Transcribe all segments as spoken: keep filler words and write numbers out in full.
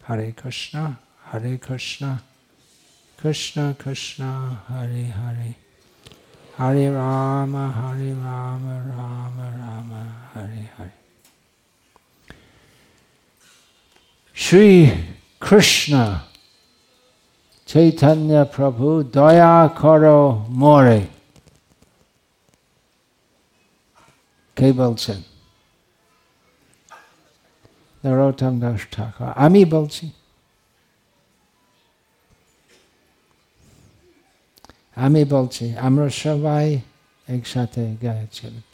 Hare Krishna, Hare Krishna, Krishna Krishna, Hare Hare, Hare Rama, Hare Rama, Rama Rama, Hare Hare. Shri Krishna Chaitanya Prabhu Daya Karo More. কে বলছেন? নরোত্তম দাস ঠাকুর। আমি বলছি, আমি বলছি, আমরা সবাই একসাথে গেছিলাম।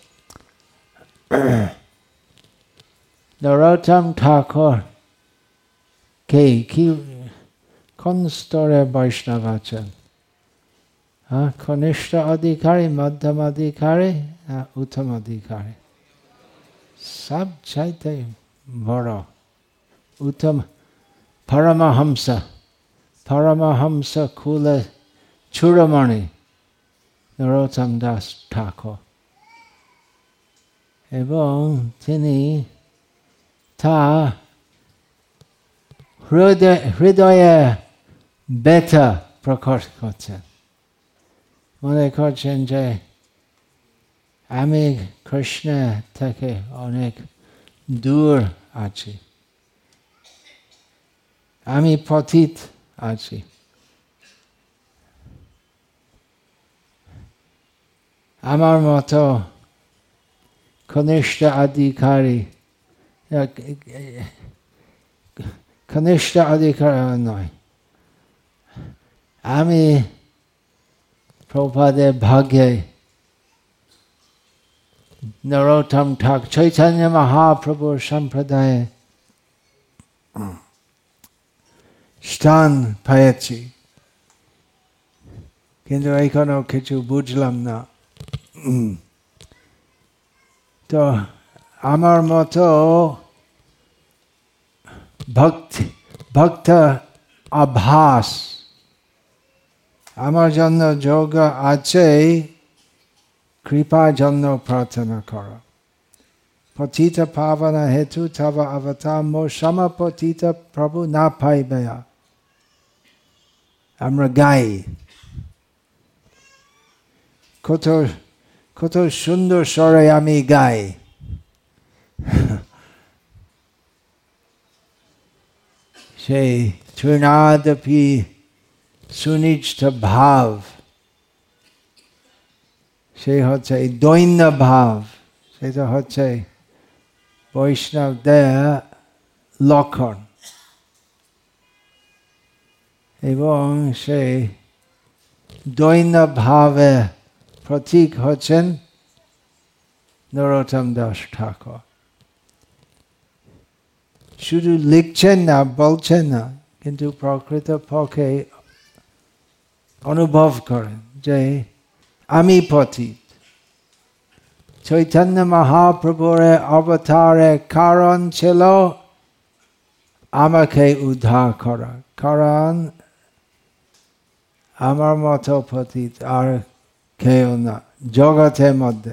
নরোত্তম ঠাকুর কে কি কোন স্তরে বৈষ্ণব আছেন? হ্যাঁ, কনিষ্ঠ অধিকারী, মধ্যম অধিকারী, উত্তম অধিকারী? সব চাইতে বড় উত্তম পরমহংস, পরমহংস কুলে চূড়ামণি নরোত্তম দাস ঠাকুর। এবং তিনি তা হৃদয় হৃদয়ে ব্যথা প্রকাশ করছেন। মনে করছেন যে আমি কৃষ্ণ থেকে অনেক দূর আছি, আমি পতিত আছি। আমার মতো কনিষ্ঠ অধিকারী, কনিষ্ঠ অধিকারী নয়, আমি প্রভুপাদের ভাগ্যে নরোত্তম ঠাকুর চৈতন্য মহাপ্রভুর সম্প্রদায়ে স্থান পেয়েছি, কিন্তু এখনো কিছু বুঝলাম না। তো আমার মতো ভক্তি ভক্ত আভাস আমার জন্য যোগ আছে, কৃপার জন্য প্রার্থনা করো। পতিত পাবন হেতু তব অবতার মো সম পতিত প্রভু না পাইবে। আমরা গাই, কত কত সুন্দর স্বরে আমি গাই। সেই তৃণাদপি সুনিষ্ঠ ভাব, সে হচ্ছে দৈন্য ভাব, সেটা হচ্ছে বৈষ্ণবদের লক্ষণ। এবং সেই দৈন্য ভাবে প্রতীক হচ্ছেন নরোত্তম দাস ঠাকুর। শুধু লিখছেন না, বলছেন না, কিন্তু প্রকৃত পক্ষে অনুভব করেন যে আমি পতিত। চৈতন্য মহাপ্রভুর অবতারের কারণ ছিল আমাকে উদ্ধার করা, কারণ আমার মতো পতিত আর কেউ না জগতের মধ্যে।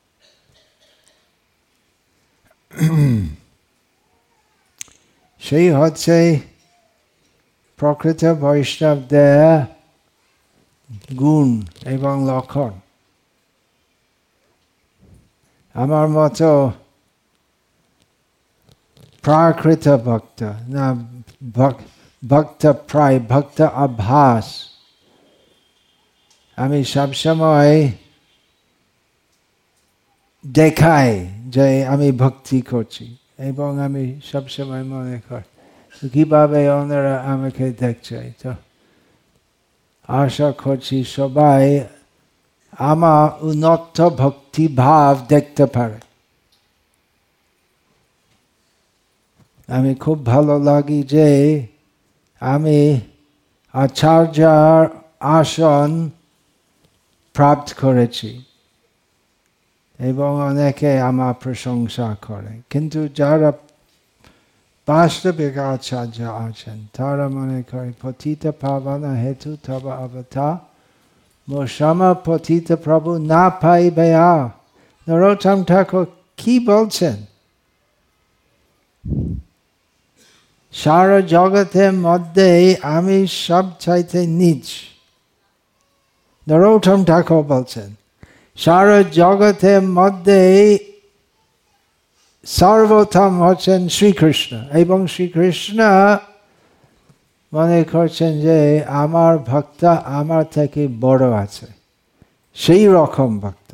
সেই হচ্ছে প্রকৃত বৈষ্ণবদের গুণ এবং লক্ষণ। আমার মতো প্রাকৃত ভক্ত না, ভক্ত প্রায় ভক্ত আভাস, আমি সবসময় দেখাই যে আমি ভক্তি করছি, এবং আমি সবসময় মনে করি কিভাবে ওনারা আমাকে দেখছে। তো আশা করছি সবাই আমার উন্নত ভক্তি ভাব দেখতে পারে। আমি খুব ভালো লাগি যে আমি আচার্যর আসন প্রাপ্ত করেছি, এবং অনেকে আমার প্রশংসা করে। কিন্তু যারা বাস্তবিক আচার্য আছেন তারা মনে করে পতিত পাবন হেতু তব অবতার মো সম পতিত প্রভু না পাইবে। নরোত্তম ঠাকুর কি বলছেন? সারা জগতের মধ্যে আমি সবচাইতে নিচ। নরোত্তম ঠাকুর বলছেন সারা জগতের মধ্যে সর্বোত্তম হচ্ছেন শ্রীকৃষ্ণ, এবং শ্রীকৃষ্ণ মনে করছেন যে আমার ভক্ত আমার থেকে বড় আছে, সেই রকম ভক্ত।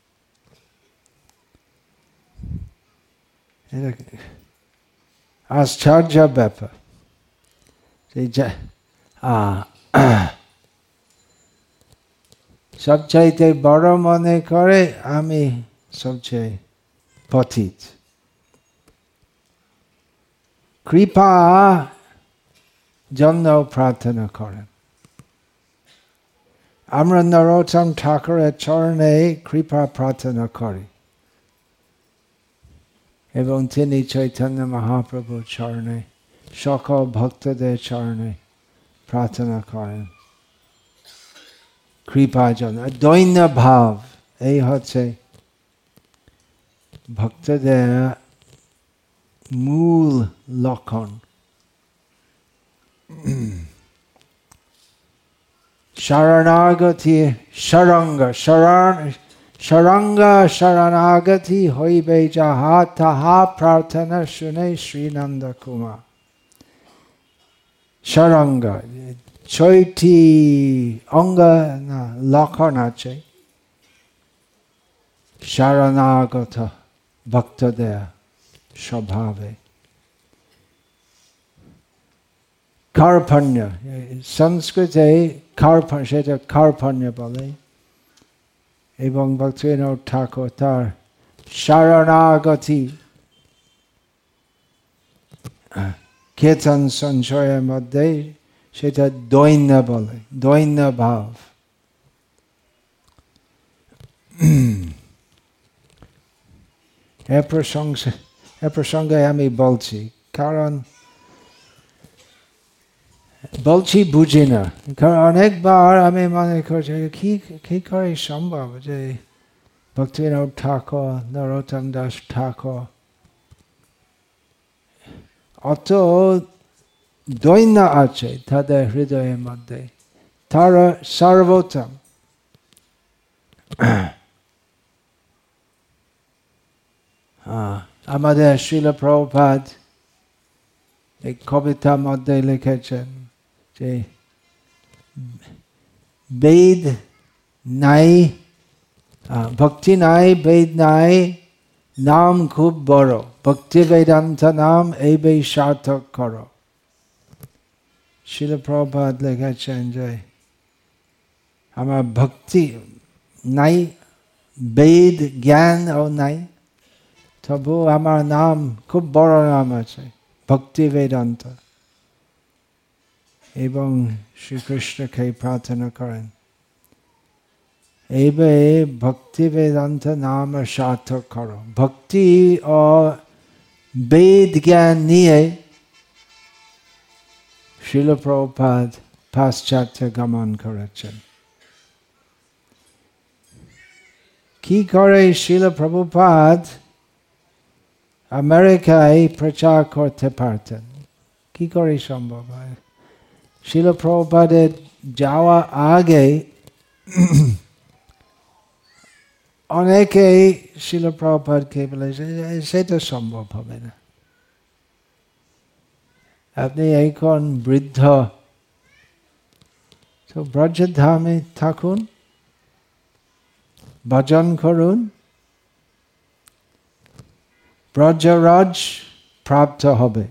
আশ্চর্য ব্যাপার। সবচাইতে বড় মনে করে আমি সবচেয়ে পতিত। কৃপা জন্য প্রার্থনা করেন। আমরা নরোত্তম ঠাকুরের চরণে কৃপা প্রার্থনা করি, এবং তিনি চৈতন্য মহাপ্রভুর চরণে সকল ভক্তদের চরণে প্রার্থনা করেন কৃপার জন্য। দৈন্য ভাব এই হচ্ছে ভক্তদের মূল লক্ষণ। শরণাগতি শরঙ্গ শরণ শরঙ্গ শরণাগতি হইবে যাহা, তাহা প্রার্থনা শুনে শ্রীনন্দ কুমার। শরঙ্গ ছয়টি অঙ্গ না লক্ষণ আছে শরণাগত ভক্তদের স্বভাবে। কার্পণ্য, সংস্কৃতে কার্পণ্য, সেটা কার্পণ্য বলে, এবং ভক্তিবিনোদ ঠাকুর তার শরণাগতি কীর্তন সঞ্চয়ের মধ্যে সেটা দৈন্য বলে, দৈন্য ভাব। এ প্রসঙ্গে এ প্রসঙ্গে আমি বলছি, কারণ বলছি বুঝি না, কারণ অনেকবার আমি মনে করছি কি কি করে সম্ভব যে ভক্তিবিনোদ ঠাকুর, নরোত্তম দাস ঠাকুর অত দৈন্য আছে তাদের হৃদয়ের মধ্যে, তারা সর্বোত্তম। আমাদের শ্রীল প্রভুপাদ এই কবিতার মধ্যে লিখেছেন যে বেদ নাই, ভক্তি নাই, বেদ নাই, নাম খুব বড়, ভক্তি বেদান্ত নাম এই বে সার্থক করো। শ্রীল প্রভুপাদ লিখেছেন যে আমার ভক্তি নাই, বেদ জ্ঞান ও নাই, তবু আমার নাম খুব বড় নাম আছে, ভক্তি বেদান্ত। এবং শ্রীকৃষ্ণকে প্রার্থনা করেন এইভাবে ভক্তি বেদান্ত নাম সার্থক করো। ভক্তি ও বেদ জ্ঞান নিয়ে শ্রীল প্রভুপাদ পাশ্চাত্যে গমন করেছেন। কি করে শ্রীল প্রভুপাদ আমেরিকায় প্রচার করতে পারতেন? কি করে সম্ভব হয়? শ্রীল প্রভুপাদের যাওয়া আগে অনেকেই শ্রীল প্রভুপাদকে বলেছে সেটা সম্ভব হবে না, আপনি এখন বৃদ্ধ, তো ব্রজধামে থাকুন, ভজন করুন, ব্রজরাজ প্রাপ্ত হবে।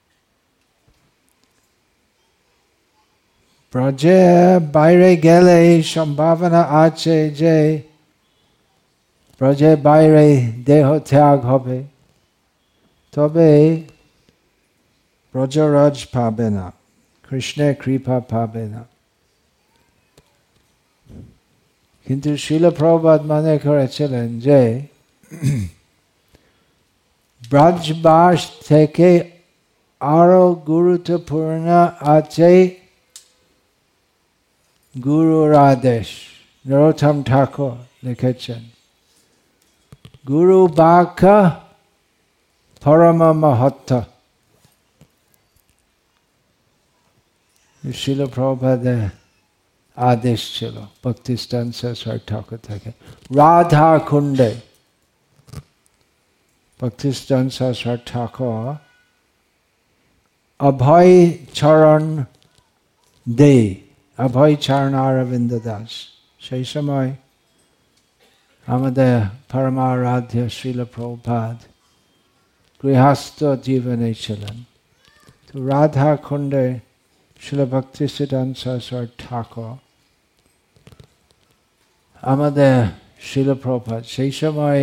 ব্রজে বাইরে গেলে সম্ভাবনা আছে যে ব্রজে বাইরে দেহ ত্যাগ হবে, তবে ব্রজরাজ পাবে না, কৃষ্ণের কৃপা পাবে না। কিন্তু শ্রীল প্রভুপাদ মনে করেছিলেন যে ব্রজবাস থেকে আরো গুরুত্বপূর্ণ আছে গুরুর আদেশ। নরোত্তম ঠাকুর লিখেছেন গুরু বাক্য পরম মহত্ব। শিল প্রভুপাদের আদেশ ছিল ভক্তিস্থান সরস্বতী ঠাকুর থেকে রাধা কুণ্ডে ভক্তিস্থান সরস্বতী ঠাকুর অভয় চরণ দে অভয় চরণ অরবিন্দ দাস সেই সময় আমাদের পরমারাধ্য শ্রীল প্রভুপাদ গৃহস্থ জীবনে ছিলেন। তো রাধা কুণ্ডে শিল ভক্তিস্থান সরস্বতী ঠাকুর আমাদের শিল প্রভুপাদ সেই সময়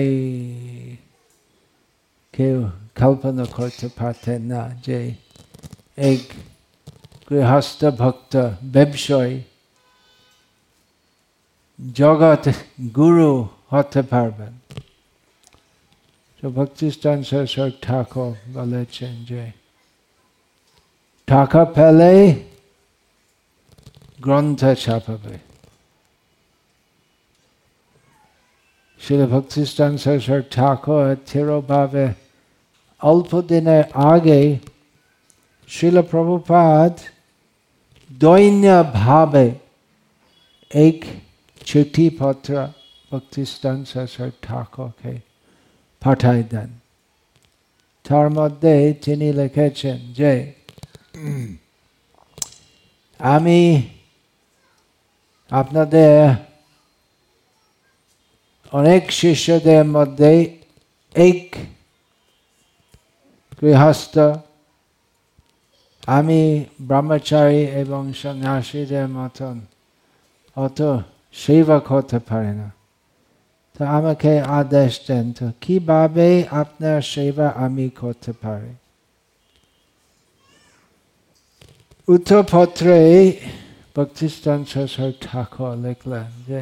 কেউ কল্পনা করতে পারতেন না যে এক গৃহস্থ ভক্ত ব্যবসায়ী জগৎ গুরু হতে পারবেন। তো ভক্তিস্থান সরস্বতী ঠাকুর বলেছেন যে টাকা পেলে গ্রন্থ ছাপাবে। শিল ভক্তিস্থান সরস্বতী ঠাকুর থিরভাবে অল্প দিনের আগে শিল প্রভুপাদ দৈন্য ভাবে এক চিঠি পত্র ভক্তিস্থান সরস্বতী ঠাকুরকে পাঠাই দেন। তার মধ্যে তিনি লিখেছেন যে আমি আপনাদের অনেক শিষ্যদের মধ্যে এক গৃহস্থ, আমি ব্রহ্মচারী এবং সন্ন্যাসীদের মতন অত সেবক হতে পারি না। তো আমাকে আদেশ দেন তো কিভাবে আপনার সেবা আমি করতে পারি। উত্তরপত্রে ভক্তিস্থান সরস্বতী ঠাকুর লিখলেন যে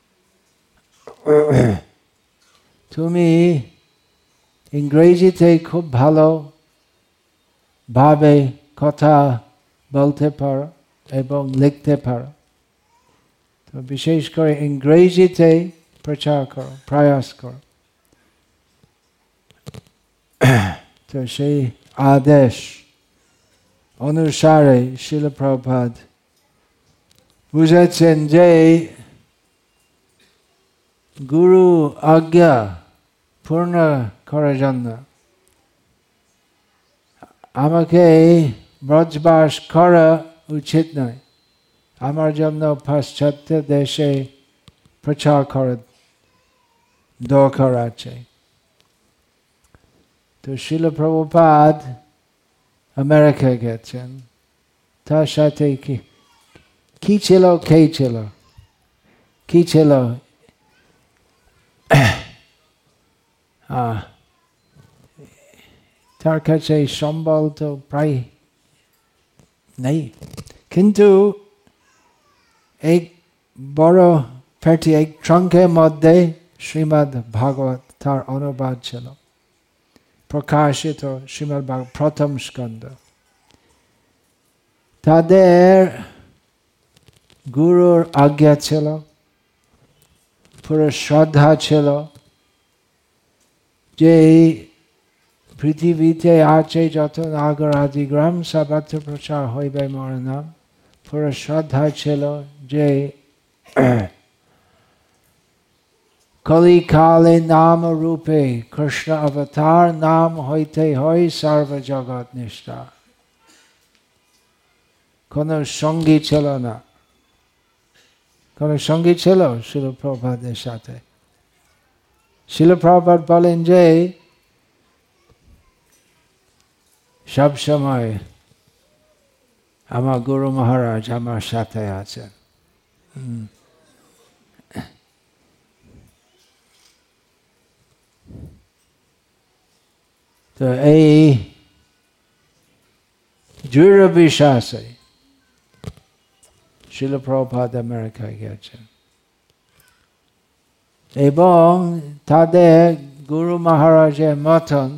তুমি ইংরেজিতে খুব ভালো ভাবে কথা বলতে পারো এবং লিখতে পারো, তো বিশেষ করে ইংরেজিতে প্রচার করো, প্রয়াস করো। তো সেই আদেশ অনুসারে শিল প্রভুপাদ বুঝেছেন যে গুরু আজ্ঞা পূর্ণ করার জন্য আমাকে ব্রজবাস করা উচিত নয়, আমার জন্য পাশ্চাত্য দেশে প্রচার করার দরকার আছে। তো শিল প্রভুপাদ আমেরিকা গেছেন। তার সাথে কি কি ছিল, কে ছিল, কি ছিল, তার কাছে সম্বল তো প্রায় নেই, কিন্তু এক বড় পেটি, এক ট্রাঙ্কের মধ্যে শ্রীমদ্ ভাগবত তার অনুবাদ ছিল, প্রকাশিত শ্রীমদ্ ভাগবত প্রথম স্কন্ধ। তাদের গুরুর আজ্ঞা ছিল, পুরো শ্রদ্ধা ছিল যে পৃথিবীতে আছে যত নাগর আদি গ্রাম সর্বত্র প্রচার হইবে মোর নাম। পুরো শ্রদ্ধা ছিল যে কলিকালে নাম রূপে কৃষ্ণ অবতার নাম হইতে হয় সর্বজগৎ নিষ্ঠা। কোন সঙ্গী ছিল না, কোন সঙ্গী ছিল শিল প্রভুপাদের সাথে। শিল প্রভুপাদ বলেন যে সব সময় আমার গুরু মহারাজ আমার সাথে আছেন। তো এই দৃঢ় বিশ্বাসে শিল প্রভুপাদ আমেরিকায় গেছেন এবং তাদের গুরু মহারাজের মতন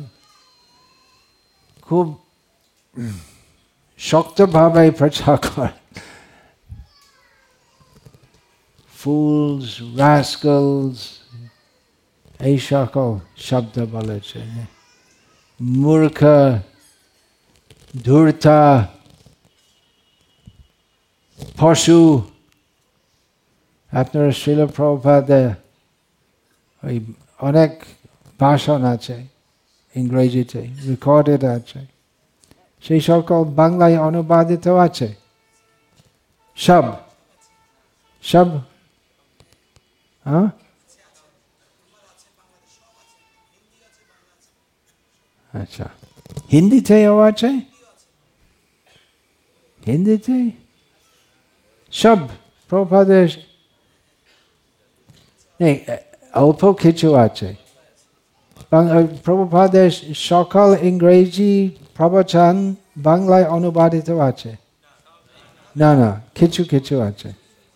খুব শক্তভাবে প্রচার করেন। ফুলস, রাস্কলস এই সকল শব্দ বলেছে, মূর্খ, ধূর্তা, পশু, আপনার শ্রীল প্রভুপাদে ওই অনেক ভাষণ আছে ইংরেজিতে, রেকর্ডেড আছে, সেই সকল বাংলায় অনুবাদিত আছে। সব সব হ্যাঁ আচ্ছা, হিন্দিতেও আছে, হিন্দিতে সব প্রভুপাদের অল্প কিছু আছে। প্রভুপাদের সকল ইংরেজি প্রবচন বাংলায় অনুবাদিত আছে? না না, কিছু কিছু আছে।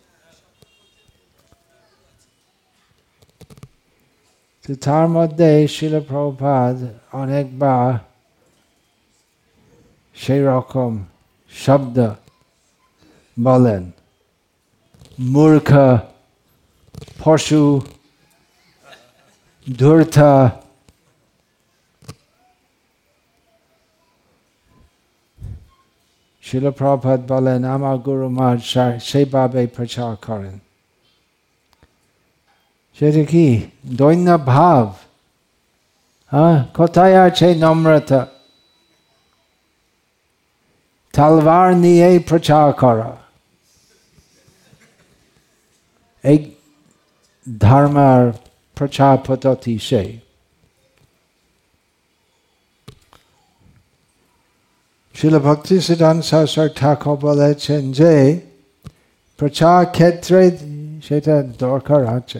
তো তার মধ্যে শিল প্রভুপাদ অনেকবার সেই রকম শব্দ বলেন, মূর্খ, পশু, ধূর্ত, শিল প্রভুপাদ বলেন আমার গুরু মহারাজ সেইভাবে প্রচার করেন। সেটা কি দৈন্য ভাব? হ্যাঁ, কোথায় আছে নম্রতা? তলোয়ার নিয়ে প্রচার করা, এই ধর্মের প্রচার পদ্ধতি সেই। শিল ভক্তিসিদ্ধান্ত সরস্বতী ঠাকুর বলেছেন যে প্রচার ক্ষেত্রে সেটা দরকার আছে।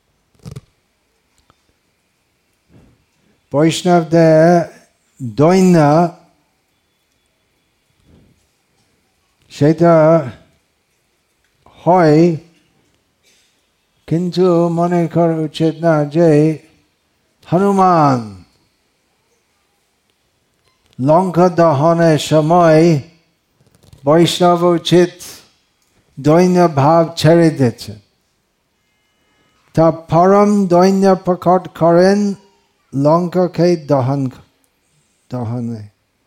বৈষ্ণবদের দৈন্য সেটা হয়, কিন্তু মনে করা উচিত না যে হনুমান লঙ্কা দহনের সময় বৈষ্ণব উচিত দৈন্য ভাব ছেড়ে দিচ্ছে। তা পরম দৈন্য প্রকট করেন লঙ্কাকে দহন দহনে।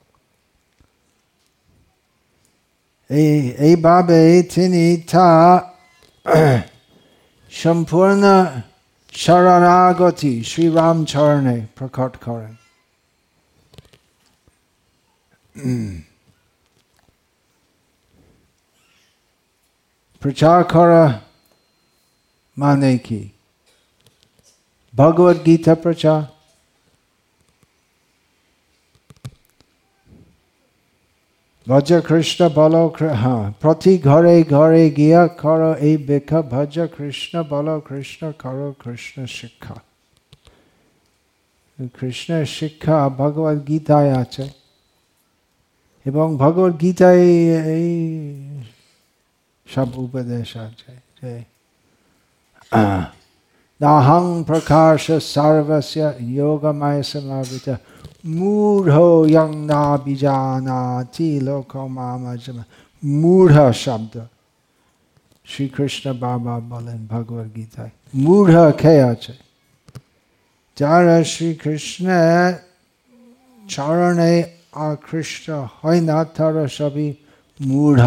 এই এইভাবে তিনি তা সম্পূর্ণ শরণাগতি শ্রীরামচরণে প্রকট করেন। প্রচার করা মানে কি? ভগবদ গীতা প্রচার, ভজ কৃষ্ণ বলো, হ্যাঁ, প্রতি ঘরে ঘরে গিয়া করো এই ভিক্ষা, ভজ কৃষ্ণ বলো কৃষ্ণ করো কৃষ্ণ শিক্ষা। কৃষ্ণের শিক্ষা ভগবদ গীতায় আছে, এবং ভগবদ গীতায় এই সব উপদেশ আছে যে নাহং প্রকাশ সর্বস্য যোগময় সমাবৃত মূঢ়ো ইয়ং না বিজানাতি লোকমামজম। মূঢ় শব্দ শ্রীকৃষ্ণ বাবা বলেন ভগবদ গীতায়। মূঢ় কে আছে? যারা শ্রীকৃষ্ণের চরণে আকৃষ্ট হয় না, তারা সবই মূঢ়।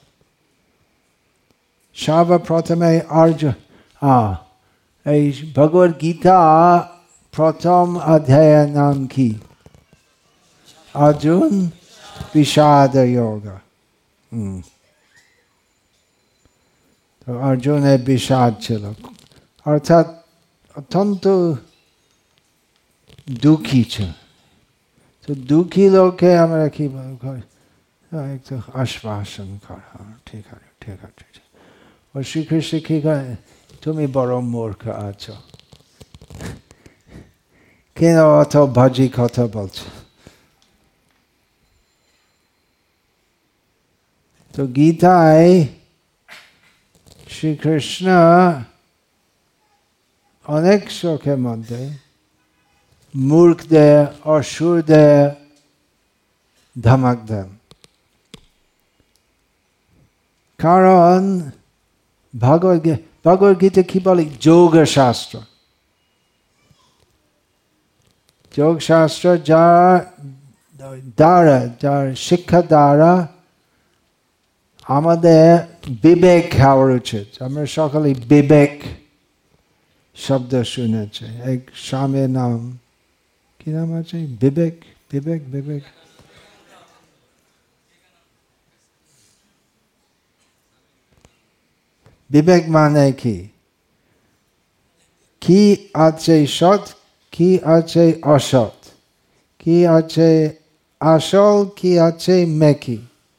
সর্বপ্রথমে অর্জুন, এই ভগবদ গীতা প্রথম অধ্যায়ের নাম কি? অর্জুন বিষাদ যোগ। তো অর্জুনের বিষাদ ছিল, অর্থাৎ অত্যন্ত দুঃখী ছিল। তো দুঃখী লোককে আমরা কি একটু আশ্বাসন করা, ঠিক আছে ঠিক আছে। ও শ্রীকৃষ্ণ কি করে, তুমি বড় মূর্খ আছো, কেন অত বাজে কথা বলছো? তো গীতায় শ্রীকৃষ্ণ অনেক শ্লোকের মধ্যে মূর্খদের, অসুরদের ধমক দেন। কারণ ভগবদ ভগবদ গীতা কি বলে? যোগ শাস্ত্র। যোগ শাস্ত্র যার দ্বারা, যার শিক্ষা দ্বারা আমাদের বিবেক হওয়ার উচিত। আমরা সকলে বিবেক শব্দ শুনেছি। এক স্বামীর নাম কি নাম আছে? বিবেক বিবেক বিবেক বিবেক মানে কি? কি আছে সৎ, কি আছে অসৎ, কি আছে আসল, কি আছে মেকি,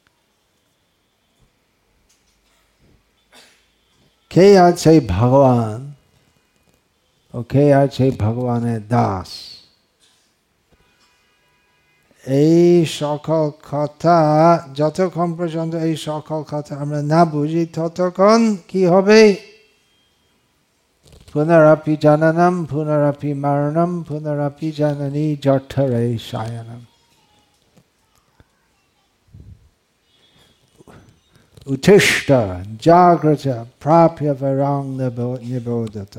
কে আছে ভগবান ও কে আছে ভগবানের দাস। এই সকল কথা যতক্ষণ পর্যন্ত এই সকল কথা আমরা না বুঝি ততক্ষণ কি হবে? পুনরাপি জননম পুনরাপি মরণম পুনরাপি জননী জঠরে শয়নম। উত্তিষ্ঠ জাগ্রত প্রাপ্য বরং নিবোধত।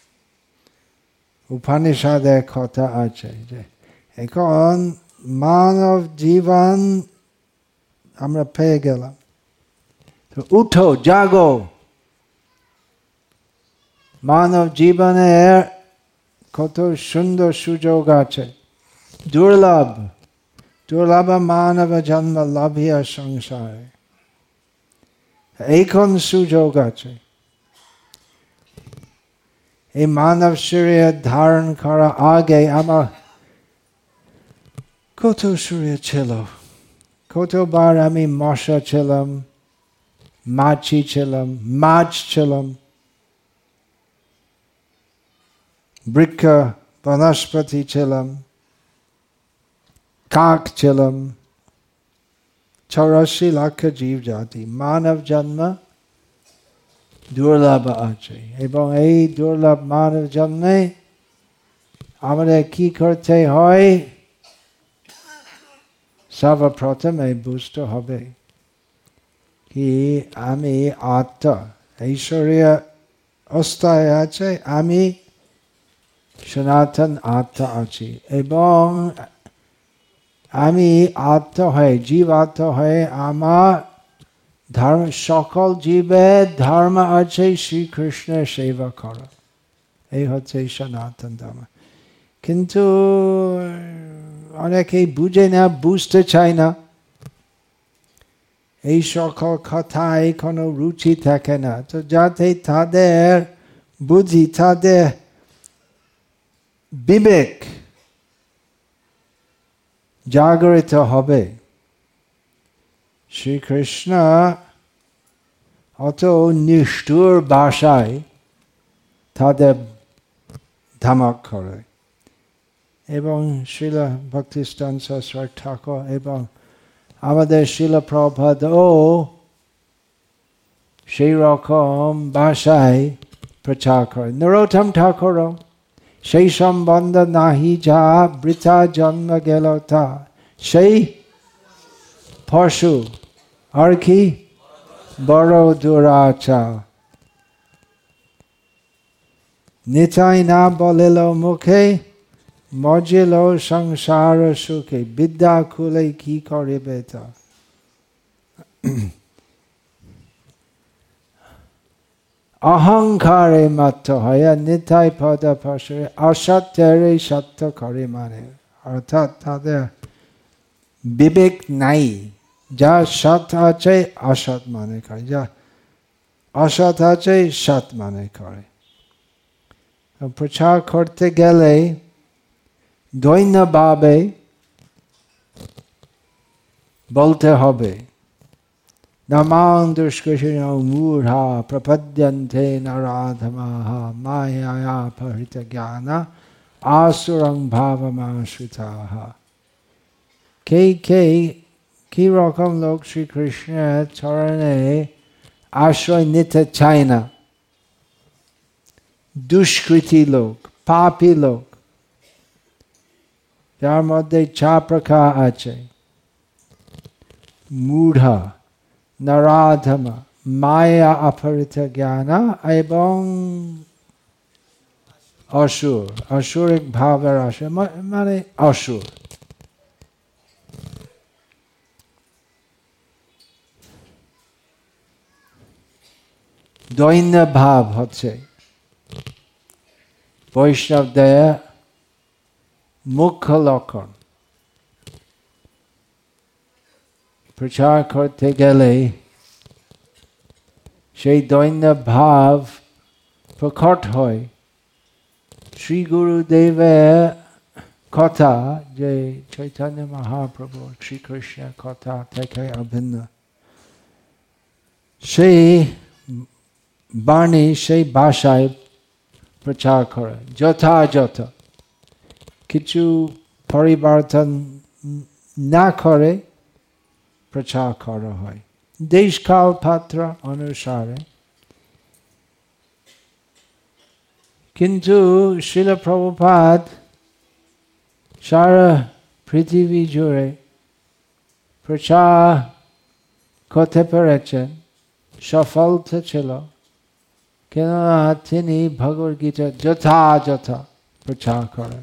উপনিষদের কথা আছে যে এখন মানব জীবন আমরা পেয়ে গেলাম, তো উঠো জাগো। মানব জীবনের কত সুন্দর সুযোগ আছে, দুর্লভ দুর্লভ মানব জন্ম লাভিয়া সংসারে। এখন সুযোগ আছে। এই মানব শরীর ধারণ করা আগে আমার কত শরীর ছিল, কতবার আমি মশা ছিলাম, মাছি ছিলাম, মাছ ছিলাম, বৃক্ষ বনস্পতি ছিলাম, কাক ছিলাম, চৌরাশি লাখ জীব জাতি। মানব জন্ম দুর্লভ আছে এবং এই দুর্লভ মানব জন্মে আমাদের কি করতে হয়? সর্বপ্রথমে বুঝতে হবে কি আমি আত্মা, এই শরীর অস্থায়ী আছে, আমি সনাতন আত্মা আছি এবং আমি আত্মা হয়ে জীব আত্মা হয়ে আমার ধর্ম, সকল জীবের ধর্ম আছে শ্রীকৃষ্ণের সেবা করা। এই হচ্ছে সনাতন ধর্ম। কিন্তু অনেকেই বুঝে না, বুঝতে চায় না। এই সকল কথায় কোনো রুচি থাকে না, তো যাতে তাদের বুদ্ধি, তাদের বিবেক জাগরিত হবে। শ্রীকৃষ্ণ অত নিষ্ঠুর ভাষায় তাদের ধমক করে এবং শ্রীল ভক্তিস্থান সরস্বতী ঠাকুর এবং আমাদের শিল প্রভুপাদও সেই রকম ভাষায় প্রচার করে। নরোত্তম ঠাকুরও সেই সম্বন্ধ নাহি যা বৃথা জন্ম গেল তা, সেই পশু আর কি বড় দুরাচার। নিতাই না বলিল মুখে মজিল সংসার সুখে, বিদ্যা খুলে কি করিবে তা। অহংকারে মত্ত হইয়া নিতাই পদ পশুরে অসত্যের সত্য করে মানে, অর্থাৎ তাদের বিবেক নাই। যা সৎ আছে অসৎ মনে করে, যা অসৎ আছে সৎ মনে করে। প্রচার করতে গেলে দৈন্যভাবে বলতে হবে, নামাং দুষ্কৃতিন মূঢ়া প্রপদ্যন্তে নরাধমাঃ মায়ায়া পহৃত জ্ঞানা আসুরং ভাবমাশ্রিতাঃ। কে কে কি রকম লোক শ্রীকৃষ্ণের চরণে আশ্রয় নিতে চায় না? দুষ্কৃতি লোক, পাপী লোক, যার মধ্যে চার প্রকার আছে: মূঢ়া, নরাধমা, মায়া অপহৃত জ্ঞানা এবং অসুর। অসুরিক ভাবের আসুর মানে অসুর। দৈন্য ভাব হচ্ছে বৈষ্ণবদের মুখ্য লক্ষণ। প্রচার করতে গেলে সেই দৈন্য ভাব প্রকট হয় শ্রী গুরুদেবের কথা, যে চৈতন্য মহাপ্রভু শ্রীকৃষ্ণের কথা থেকে অভিন্ন। সেই বাণী সেই ভাষায় প্রচার করে যথাযথ, কিছু পরিবর্তন না করে প্রচার করা হয় দেশকাল পাত্র অনুসারে। কিন্তু শ্রীল প্রভুপাদ সারা পৃথিবী জুড়ে প্রচার করতে পেরেছেন, সফলতা ছিল, কেননা তিনি ভগবদ্গীতা যথাযথ প্রচার করেন।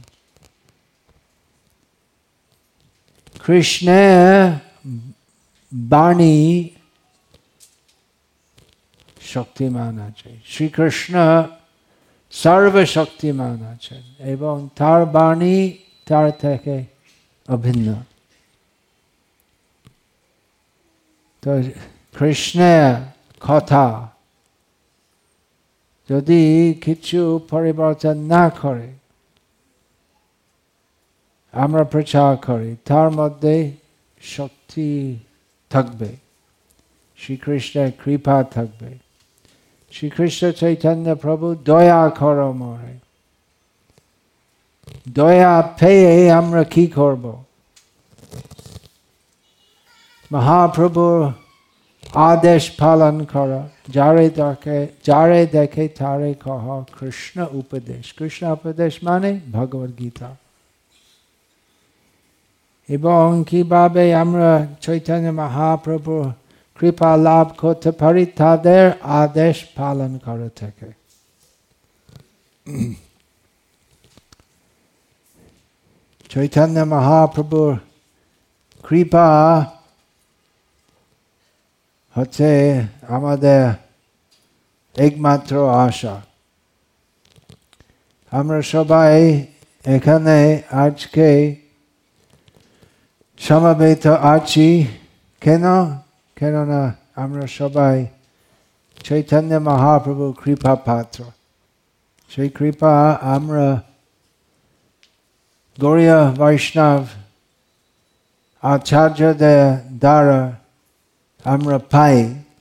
কৃষ্ণের বাণী শক্তিমান আছে, শ্রীকৃষ্ণ সর্বশক্তিমান আছেন এবং তার বাণী তার থেকে অভিন্ন। তো কৃষ্ণের কথা যদি কিছু পরিবর্তন না করে আমরা প্রচার করি, তার মধ্যে শক্তি থাকবে, শ্রীকৃষ্ণের কৃপা থাকবে। শ্রীকৃষ্ণ চৈতন্য প্রভু দয়া করো মরে, দয়া পেয়ে আমরা কি করব? মহাপ্রভুর আদেশ পালন করা, যারে দেখে যারে দেখে তারে কহ কৃষ্ণ উপদেশ। কৃষ্ণ উপদেশ মানে ভগবদ্গীতা। এবং কিভাবে আমরা চৈতন্য মহাপ্রভুর কৃপা লাভ করতে পারি? তাদের আদেশ পালন করে থাকে। চৈতন্য মহাপ্রভুর কৃপা হচ্ছে আমাদের একমাত্র আশা। আমরা সবাই এখানে আজকে সমবেত আছি কেন? কেননা আমরা সবাই চৈতন্য মহাপ্রভুর কৃপা পাত্র। সেই কৃপা আমরা গৌড়ীয় বৈষ্ণব আচার্যদের দ্বারা আমরা পাই।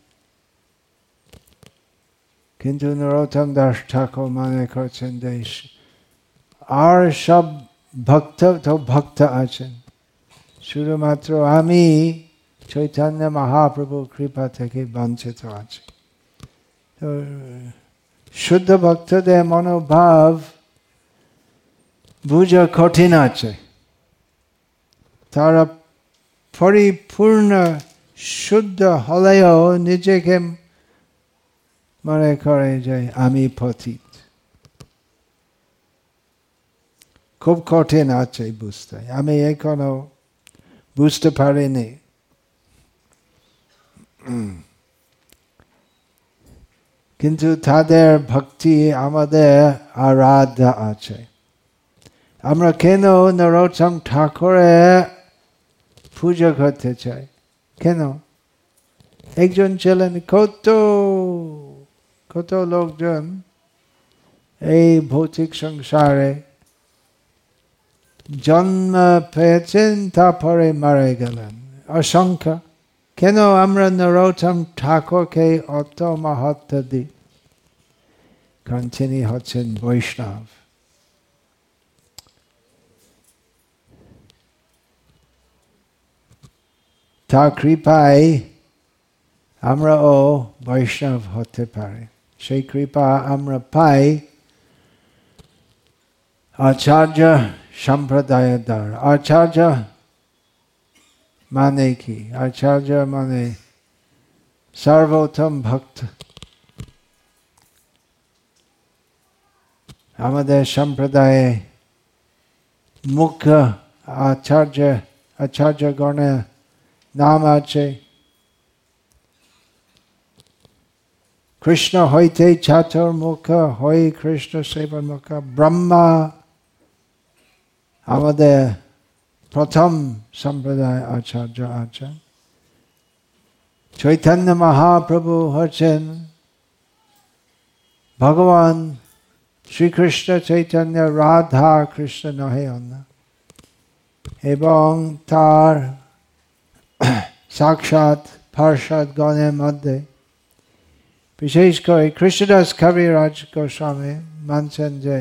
কিন্তু নরোত্তম দাস ঠাকুর মনে করছেন যে আর সব ভক্ত তো ভক্ত আছেন, শুধুমাত্র আমি চৈতন্য মহাপ্রভুর কৃপা থেকে বঞ্চিত আছি। তো শুদ্ধ ভক্তদের মনোভাব বুঝা কঠিন আছে। তারা পরিপূর্ণ শুদ্ধ হলেও নিজেকে মনে করে যে আমি পতিত। খুব কঠিন আছে বুঝতে, আমি এখনো বুঝতে পারিনি। কিন্তু তাদের ভক্তি আমাদের আরাধ্য আছে। আমরা কেন নরোত্তম ঠাকুরের পূজা করতে চাই? কেন? একজন ছিলেন, কত কত লোকজন এই ভৌতিক সংসারে জন্ম পেয়েছেন, তারপরে মারা গেলেন, অসংখ্য। কেন আমরা নরোত্তম ঠাকুরকে অত মাহাত্ম্য দিই? কারণ তিনি হচ্ছেন বৈষ্ণব। তার কৃপায় আমরাও বৈষ্ণব হতে পারি। সেই কৃপা আমরা পাই আচার্য সম্প্রদায়ের দ্বারা। আচার্য মানে কি? আচার্য মানে সর্বোত্তম ভক্ত। আমাদের সম্প্রদায়ে মুখ্য আচার্য আচার্যগণের নাম আছে কৃষ্ণ হইতে চাতুর্মুখ হই কৃষ্ণ সেবন্মুখ ব্রহ্মা আমাদের প্রথম সম্প্রদায় আচার্য আছেন। চৈতন্য মহাপ্রভু হচ্ছেন ভগবান শ্রীকৃষ্ণ চৈতন্য রাধা কৃষ্ণ নহে অন্য, এবং তার সাক্ষাৎ পার্ষদ গণের মধ্যে বিশেষ করে কৃষ্ণদাস কবিরাজ গোস্বামী মানছেন যে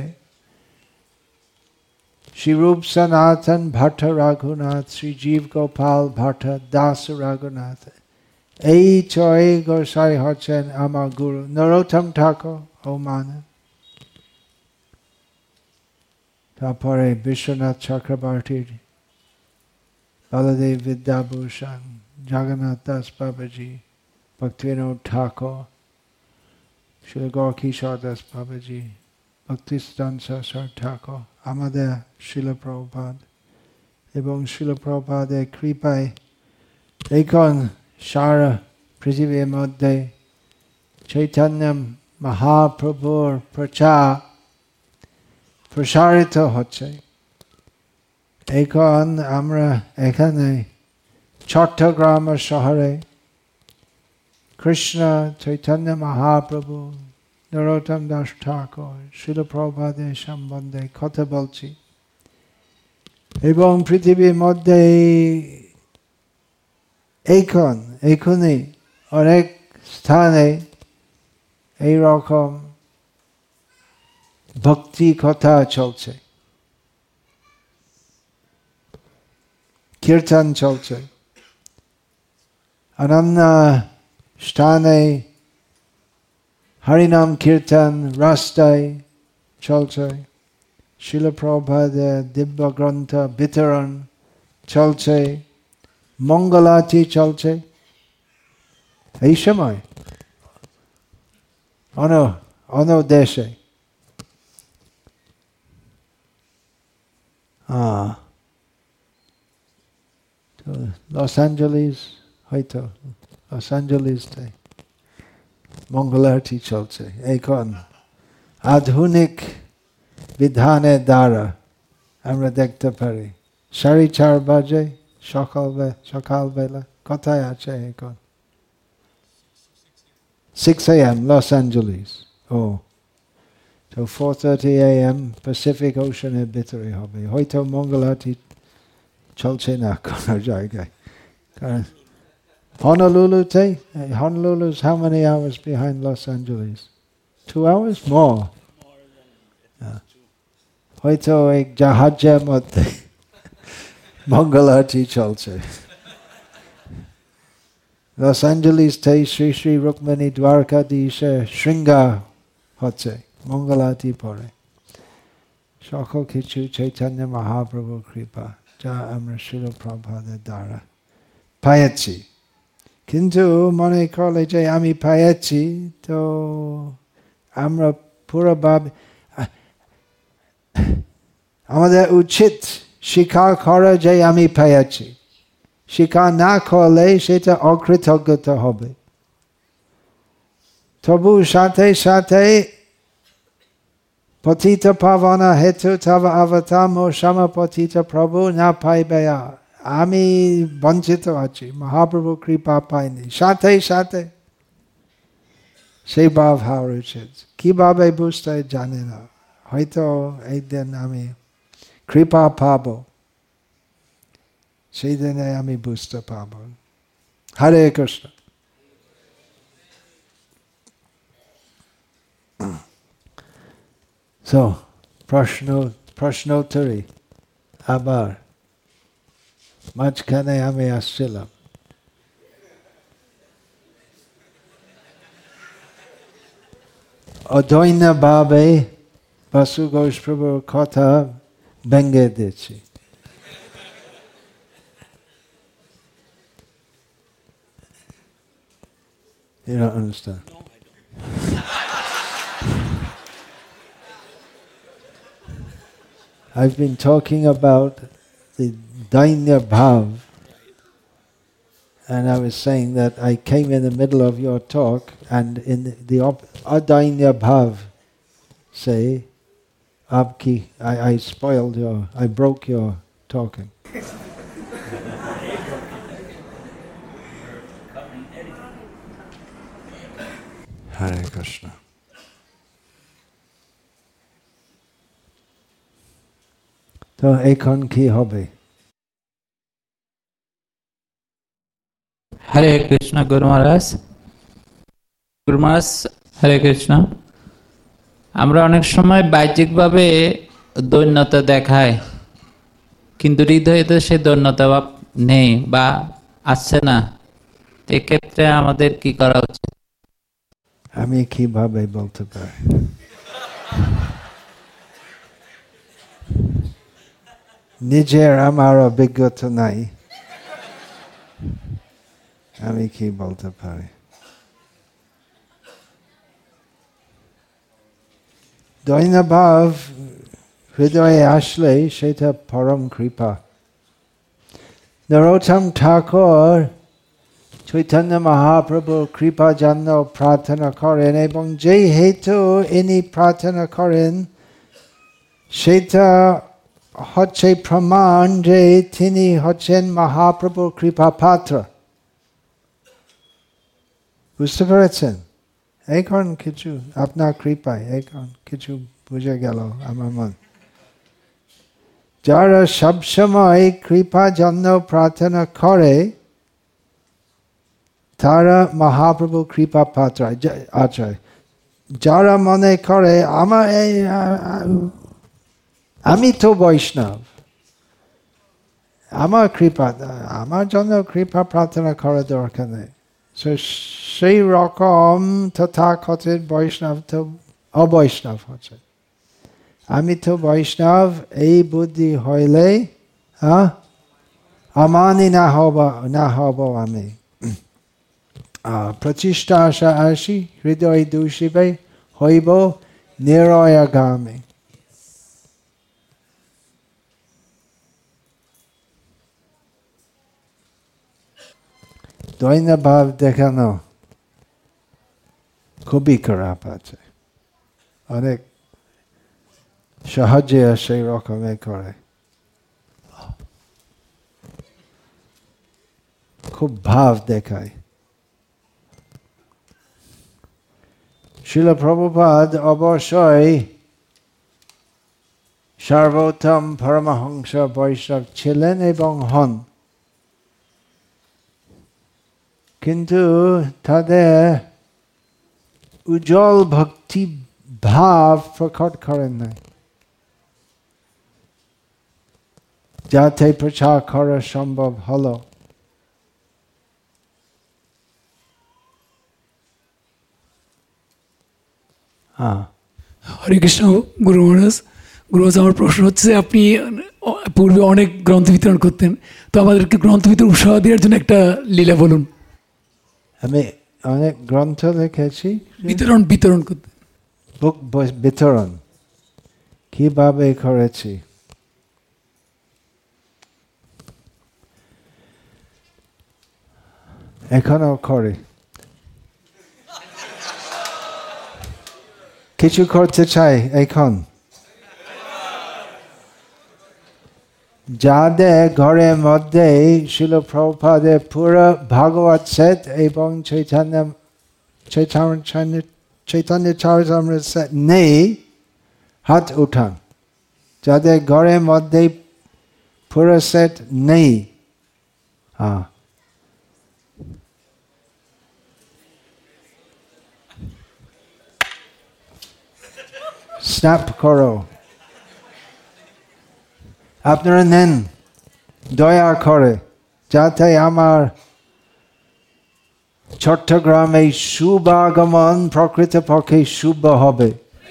শ্রী রূপ সনাতন ভট্ট রঘুনাথ, শ্রী জীব গোপাল ভট্ট দাস রঘুনাথ, এই ছয় গোসাই হচ্ছেন আমার গুরু। নরোত্তম ঠাকুর ও মানে, তারপরে বিশ্বনাথ চক্রবর্তী, বলদেব বিদ্যাভূষণ, জগন্নাথ দাস বাবাজি, ভক্তিবিনোদ ঠাকুর, শ্রী গৌরকিশোর দাস বাবাজি, ভক্তিস্তান সরস্বর ঠাকুর, আমাদের শিল প্রভুপাদ, এবং শিল প্রভুপাদের কৃপায় এখন সারা পৃথিবীর মধ্যে চৈতন্য মহাপ্রভুর প্রচার প্রসারিত হচ্ছে। এখন আমরা এখানে চট্টগ্রাম শহরে কৃষ্ণ চৈতন্য মহাপ্রভু, নরোত্তম দাস ঠাকুর, শিল প্রভুপাদের সম্বন্ধে কথা বলছি, এবং পৃথিবীর মধ্যে এখন এখনই অনেক স্থানে এই রকম ভক্তি কথা চলছে, কীর্তন চলছে, অনন্য স্থানে হরিনাম কীর্তন রাস্তায় চলছে, শিল প্রভুপাদের দিব্য গ্রন্থ বিতরণ চলছে, মঙ্গলাচি চলছে। এই সময় অন্য অন্য দেশে লস অ্যাঞ্জেলিস, হয়তো লস অ্যাঞ্জেলিসে মঙ্গলারতি চলছে। এখন আধুনিক বিধানের দ্বারা আমরা দেখতে পারি সাড়ে চার বাজে সকাল সকালবেলা কোথায় আছে এখন? six a m Los Angeles. Oh, so four thirty a m Pacific Ocean এর ভিতরে হবে। হয়তো মঙ্গলারতি চলছে না কোনো জায়গায়। কারণ Honoluluতে, Honolulu's how many hours behind Los Angeles? Two hours? More. হয়তো এক জাহাজের মধ্যে মঙ্গলারতি চলছে। লস অ্যাঞ্জেলিসতে শ্রী শ্রী রুক্মিণী দ্বারকাধীশের শৃঙ্গার হচ্ছে, মঙ্গলারতি পরে। সকল কিছু চৈতন্য মহাপ্রভুর কৃপা, যা আমরা শিল প্রভুপাদের দ্বারা পেয়েছি। কিন্তু মনে করলে যে আমি পেয়েছি, তো আমরা পুরোভাবে আমাদের উচিত স্বীকার করা যে আমি পেয়েছি। স্বীকার না করলে সেটা অকৃতজ্ঞতা হবে। তবু সাথে সাথে পতিত পাবন হেতু তব অবতাম সম পতিত প্রভু না পাইবে, আমি বঞ্চিত আছি, মহাপ্রভু কৃপা পাইনি। সাথে সাথে সেই ভাব হওয়া উচিত। কিভাবে বুঝতে জানি না, হয়তো একদিন আমি কৃপা পাব, সেই দিনে আমি বুঝতে পারব। হরে কৃষ্ণ। So, প্রশ্ন প্রশ্নোত্তরী আবার মাঝখানে আমি আসছিলাম। অদ্বৈত ভাবে বাসু ঘোষ প্রভুর কথা ভেঙে দিয়েছি। You don't understand. No, I don't. I've been talking about the Dainya Bhav And I was saying that I came in the middle of your talk, and in the, the op- adainya bhav, say, abki, I, I spoiled your, I broke your talking. Hare Krishna. তো এখন কি হবে? হরে কৃষ্ণ গুরু মহারাজ। গুরু মহারাজ হরে কৃষ্ণ। আমরা অনেক সময় বাহ্যিকভাবে দৈন্যতা দেখাই, কিন্তু হৃদয়ে তো সে দৈন্যতা ভাব নেই বা আসছে না। এক্ষেত্রে আমাদের কি করা উচিত? আমি কিভাবে বলতে পারি? নিজের আমার অভিজ্ঞতা নাই, আমি কি বলতে পারি? দৈন্যভাব হৃদয়ে আসলে সেটা পরম কৃপা। নরোত্তম ঠাকুর চৈতন্য মহাপ্রভুর কৃপা জন্য প্রার্থনা করেন, এবং যে হেতু ইনি প্রার্থনা করেন সেটা হচ্ছে প্রমাণ যে তিনি হচ্ছেন মহাপ্রভুর কৃপা পাত্র। বুঝতে পেরেছেন? এখন কিছু আপনার কৃপায় এখন কিছু বুঝে গেল আমার মন। যারা সবসময় কৃপা জন্য প্রার্থনা করে তারা মহাপ্রভু কৃপা পাত্র আছে। যারা মনে করে আমার এই আমি তো বৈষ্ণব, আমার কৃপা, আমার জন্য কৃপা প্রার্থনা করার দরকার নেই, সেই রকম তথাকথিত বৈষ্ণব তো অবৈষ্ণব হচ্ছে। আমি তো বৈষ্ণব এই বুদ্ধি হইলে হ্যাঁ আমানি না হব না হব আমি। প্রতিষ্ঠা আশা আসি হৃদয় দূষিবে হইব নিরয়াগামী। দৈন্যভাব দেখানো খুবই খারাপ আছে, অনেক সহজে সেই রকমের করে, খুব ভাব দেখায়। শিল প্রভুপাদ অবশ্যই সর্বোত্তম পরমহংস বৈষ্ণব ছিলেন এবং হন, কিন্তু তাদের উজ্জ্বল ভক্তি ভাব প্রকট করেন নাই, যাতে প্রচার করা সম্ভব হলো। হরে কৃষ্ণ গুরু মহারাজ। গুরু মহারাজ, আমার প্রশ্ন হচ্ছে, আপনি পূর্বে অনেক গ্রন্থ বিতরণ করতেন, তো আমাদেরকে গ্রন্থ বিতরণ উৎসাহ দেওয়ার জন্য একটা লীলা বলুন। আমি অনেক গ্রন্থ লিখেছি, বিতরণ বিতরণ করতে বুক বিতরণ কিভাবে করেছি? এখনো করে, কিছু করতে চাই এখন। যাদের ঘরের মধ্যে শিল প্রভুপাদের পুরো ভাগবত সেট এবং চৈতন্য চৈতন্য চৈতন্য চরিতামৃত সেট নেই, হাত উঠান। যাদের ঘরের মধ্যে পুরো সেট নেই, হ্যাঁ, স্ন্যাপ করো। আপনারা নেন দয়া করে, যাতে আমার চট্টগ্রামে শুভাগমন প্রকৃতপক্ষে শুভ হবে।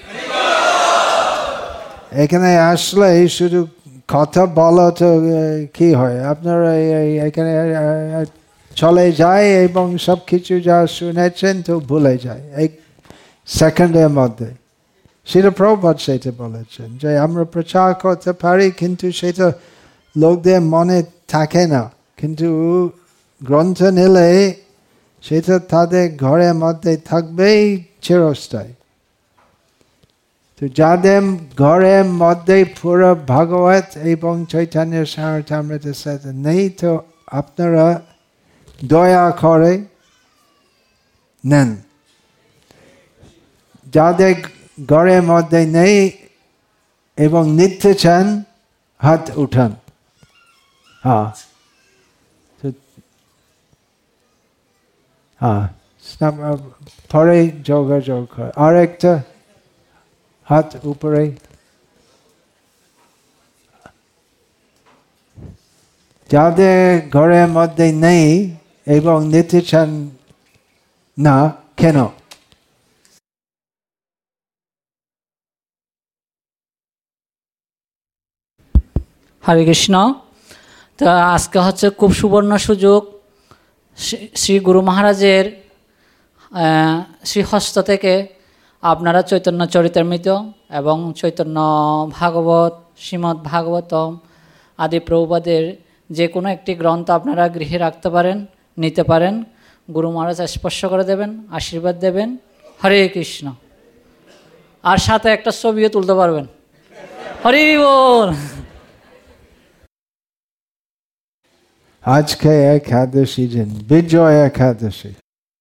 এখানে আসলে শুধু কথা বলা তো কি হয়, আপনারা এখানে চলে যায় এবং সব কিছু যা শুনেছেন তো ভুলে যায় এক সেকেন্ডের মধ্যে। সেটা প্রভুপাদ সেটা বলেছেন যে আমরা প্রচার করতে পারি, কিন্তু সেটা লোকদের মনে থাকে না, কিন্তু গ্রন্থ নিলে সেটা তাদের ঘরের মধ্যে থাকবেই চিরস্থায়ী। তো যাদের ঘরের মধ্যে পুরো ভাগবত এবং চৈতন্য চরিতামৃত নেই, তো আপনারা দয়া করে নেন। যাদের ঘরের মধ্যে নেই এবং নিতে চান, হাত উঠান। হ্যাঁ হ্যাঁ পরে যোগাযোগ করে। আর একটা হাত উপরে। যাদের ঘরের মধ্যে নেই এবং নিতে চান না, কেন? হরে কৃষ্ণ। তো আজকে হচ্ছে খুব সুবর্ণ সুযোগ, শ্রী গুরু মহারাজের শ্রীহস্ত থেকে আপনারা চৈতন্য চরিতামৃত এবং চৈতন্য ভাগবত, শ্রীমদ্ ভাগবতম আদি প্রভুপাদের যে কোনো একটি গ্রন্থ আপনারা গৃহে রাখতে পারেন, নিতে পারেন। গুরু মহারাজ স্পর্শ করে দেবেন, আশীর্বাদ দেবেন। হরে কৃষ্ণ। আর সাথে একটা ছবিও তুলতে পারবেন। হরি বল। আজকে একাদশী দিন, বিজয় একাদশী।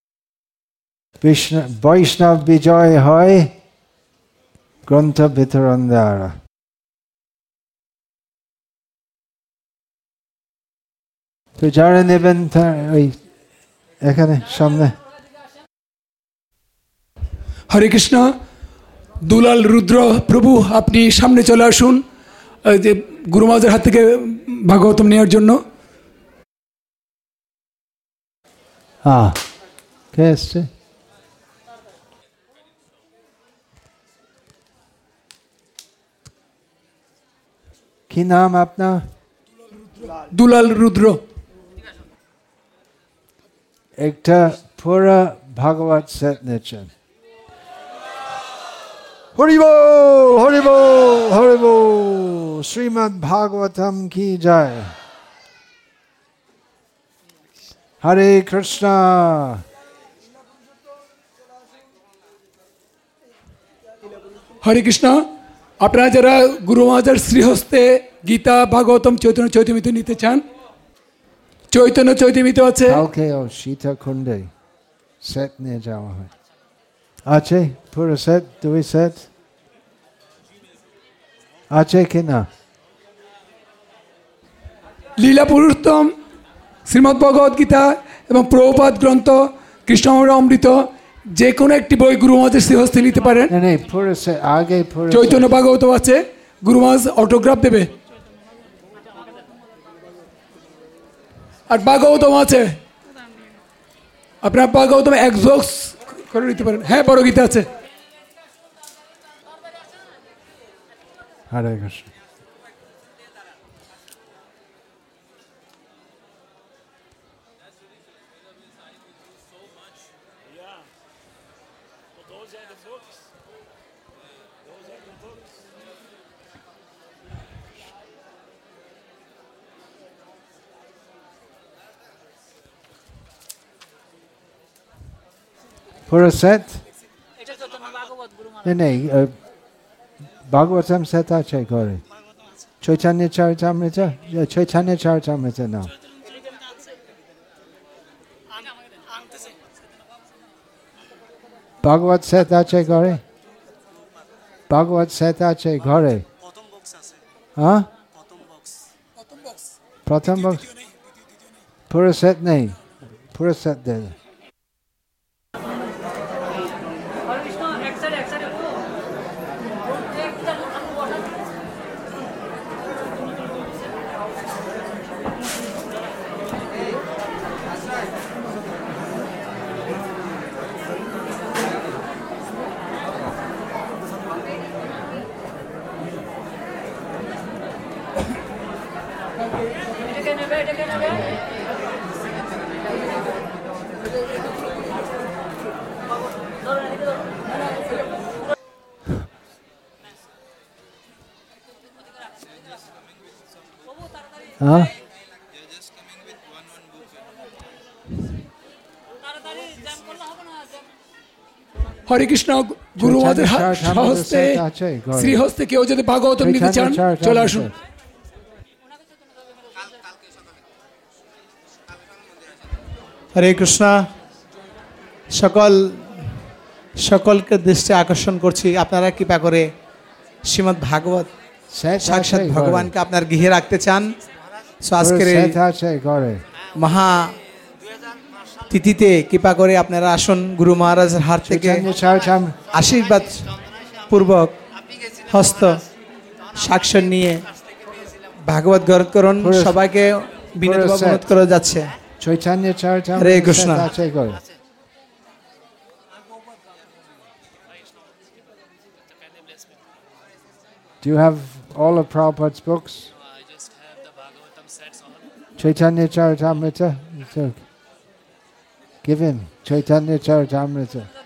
বৈষ্ণব বিজয় হয় গ্রন্থ বিতরণ দ্বারা। তো যারা নেবেন ওই এখানে সামনে। হরে কৃষ্ণ। দুলাল রুদ্র প্রভু, আপনি সামনে চলে আসুন যে গুরু মহারাজের হাত থেকে ভাগবতম নেওয়ার জন্য। হ্যাঁ, কে এসছে? কি নাম আপনার? দুলাল রুদ্র। একটা পুরা ভাগবত সেট নিচ্ছেন। হরি বল, হরি বল, হরি বল। শ্রীমদ্ ভাগবতম কি জয়। হরে কৃষ্ণ। হরে কৃষ্ণ। আপনারা যারা গুরু মহারাজের শ্রীহস্তে গীতা, ভাগবতম, চৈতন্য চৈতামৃত নিতে চান, চৈতন্য চৈতামৃত আছে। কালকে ও সীতা কুণ্ডে সেট নিয়ে যাওয়া হয়। আছে পুরো সেট, দুই সেট আছে কিনা? লীলা পুরুষোত্তম, শ্রীমদ্ ভগবদ গীতা এবং প্রভুপাদ গ্রন্থ কৃষ্ণময় অমৃত, যে কোনো একটি বই গুরু মহারাজের শ্রীহস্তে নিতে পারেন। পুরো সেট আগে পুরো চৈতন্য ভাগবতম আছে, গুরু মহারাজ অটোগ্রাফ দেবে। আর ভাগবতম আছে, আপনার ভাগবতম এক বক্স করে নিতে পারেন। হ্যাঁ, বড় গীতা আছে। হরে কৃষ্ণ। পুরো সেট নেই, ভাগবতম সেট আছে ঘরে। চৈতন্য চরিতামৃত, চৈতন্য চরিতামৃত নাও। ভাগবত সেট আছে ঘরে, ভাগবত সেট আছে ঘরে। হ্যাঁ, প্রথম বক্স পুরো সেট নেই, পুরো সেট দে। Huh? হরে কৃষ্ণ গুরু মহারাজের হস্তে শ্রীহস্তে কেউ যদি ভাগবতম নিতে চান চলে আসুন। হরে কৃষ্ণ। সকল সকলকে দৃষ্টি আকর্ষণ করছি, আপনারা কৃপা করে শ্রীমদ্ ভাগবত সাক্ষাৎ ভগবানকে আপনার গৃহে রাখতে চান। সো আজকের মহা তিথিতে কৃপা করে আপনারা আসুন, গুরু মহারাজের হাত থেকে আশীর্বাদ পূর্বক হস্ত সাক্ষর নিয়ে ভাগবত গ্রহণ করুন। সবাইকে বিনীত অনুরোধ করা যাচ্ছে। চৈতন্য চরিতামৃত হরে Krishna. Do you have all of Prabhupada's books? No, I just have the Bhagavatam sets on. Chaitanya Charitamrita? Give him Chaitanya Charitamrita.